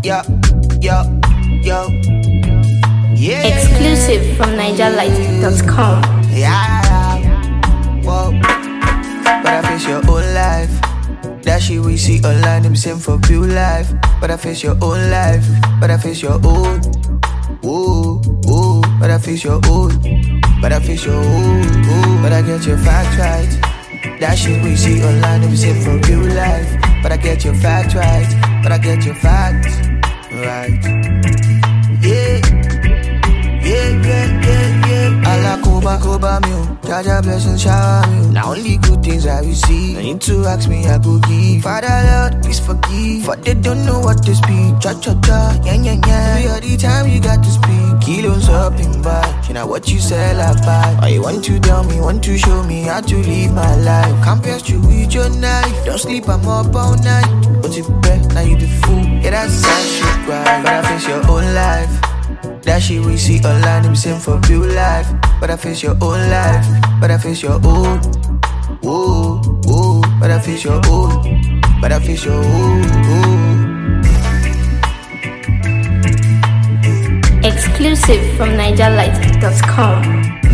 yo, yo, yo. Yeah. Exclusive from NigerLight.com. Yeah. Whoa. But I face your own life. That shit we see online, them same for real life. But I face your own life. But I face your own. Ooh, ooh. But I face your own. But I face your own. Ooh. But I get your facts right. That shit we see online, them same for real life. But I get your facts right. But I get your facts right. Yeah. Yeah, yeah, yeah, yeah. Allah Koba me, Jaja blessings shower me. Now only good things I will see. No need to ask me, I go give. Father Lord, please forgive. For they don't know what to speak. Cha cha cha, yeah yeah yeah. Every other time you got to speak. Kilos up in back. You know what you sell I buy. Why you want to tell me, want to show me how to live my life. Compares you with your knife. Don't sleep, I'm up all night. But you bet, now you the fool. Yeah, that's sad shit, right? But I face your own life. That shit we see online, them same for real life. But I face your own life. But I face your own. Ooh, ooh. But I face your own. But I face your own. Exclusive from NigerLight.com.